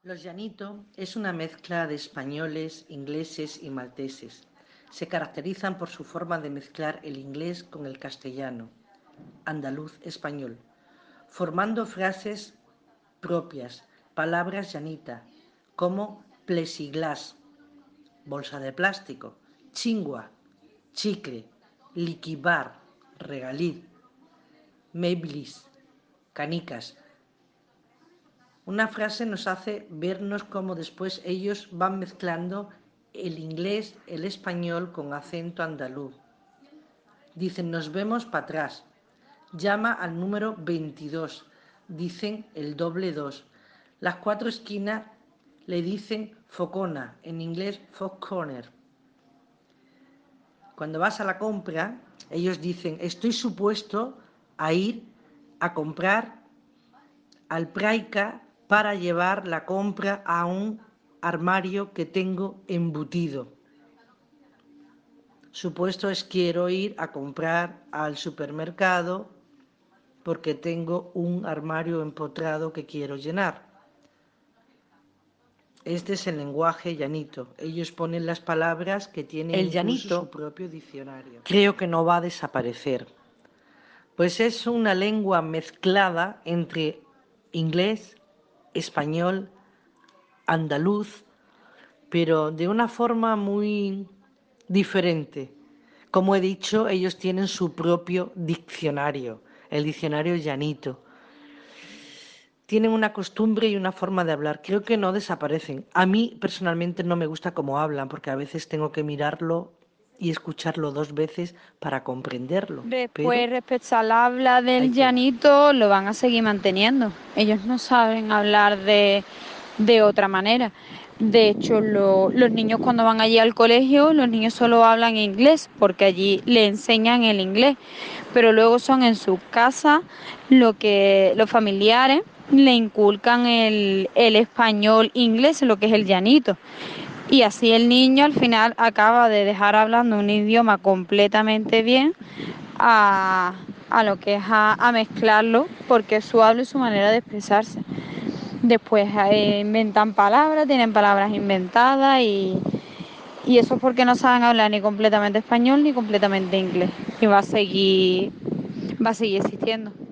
Los llanito es una mezcla de españoles, ingleses y malteses. Se caracterizan por su forma de mezclar el inglés con el castellano, andaluz español, formando frases propias, palabras llanita, como plexiglas, bolsa de plástico, chingua, chicle, liquibar, regaliz, meblis, canicas. Una frase nos hace vernos cómo después ellos van mezclando el inglés, el español con acento andaluz. Dicen, nos vemos para atrás. Llama al número 22. Dicen el doble 2. Las cuatro esquinas le dicen focona, en inglés foc corner. Cuando vas a la compra, ellos dicen, estoy supuesto a ir a comprar al Praica para llevar la compra a un armario que tengo embutido. Supuesto es quiero ir a comprar al supermercado porque tengo un armario empotrado que quiero llenar. Este es el lenguaje llanito. Ellos ponen las palabras que tienen el incluso llanito, su propio diccionario. Creo que no va a desaparecer, pues es una lengua mezclada entre inglés, español, andaluz, pero de una forma muy diferente. Como he dicho, ellos tienen su propio diccionario, el diccionario llanito. Tienen una costumbre y una forma de hablar. Creo que no desaparecen. A mí personalmente no me gusta cómo hablan, porque a veces tengo que mirarlo y escucharlo dos veces para comprenderlo. Después, Pero respecto al habla ahí del queda. llanito, lo van a seguir manteniendo. Ellos no saben hablar de otra manera. De hecho, los niños cuando van allí al colegio, los niños solo hablan inglés porque allí le enseñan el inglés. Pero luego son en su casa lo que los familiares le inculcan el español inglés, lo que es el llanito. Y así el niño al final acaba de dejar hablando un idioma completamente bien a, a lo que es a mezclarlo, porque es su habla y su manera de expresarse. Después inventan palabras, tienen palabras inventadas y eso es porque no saben hablar ni completamente español ni completamente inglés. Y va a seguir existiendo.